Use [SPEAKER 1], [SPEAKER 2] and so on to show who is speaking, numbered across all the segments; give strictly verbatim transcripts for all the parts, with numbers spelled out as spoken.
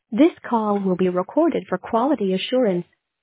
[SPEAKER 1] This call will be recorded for quality assurance.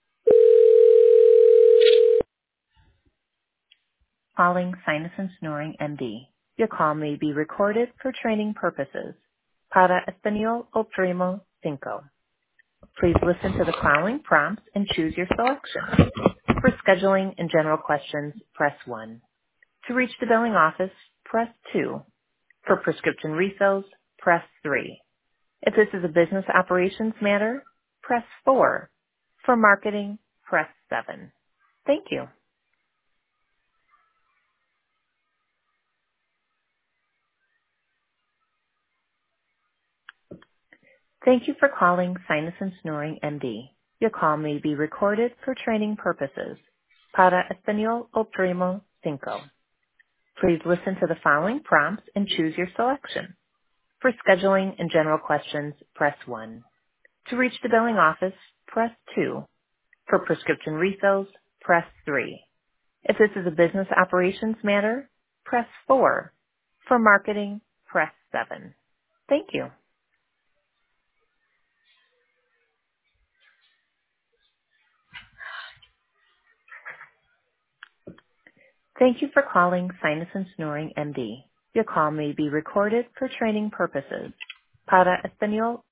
[SPEAKER 1] Calling Sinus and Snoring M D. Your call may be recorded for training purposes. Para Español Oprimo cinco. Please listen to the following prompts and choose your selection. For scheduling and general questions, press one. To reach the billing office, press two. For prescription refills, press three. If this is a business operations matter, press four. For marketing, press seven. Thank you. Thank you for calling Sinus and Snoring M D. Your call may be recorded for training purposes. Para Español Oprimo cinco. Please listen to the following prompts and choose your selection. For scheduling and general questions, press one. To reach the billing office, press two. For prescription refills, press three. If this is a business operations matter, press four. For marketing, press seven. Thank you. Thank you for calling Sinus and Snoring M D. Your call may be recorded for training purposes. Para Español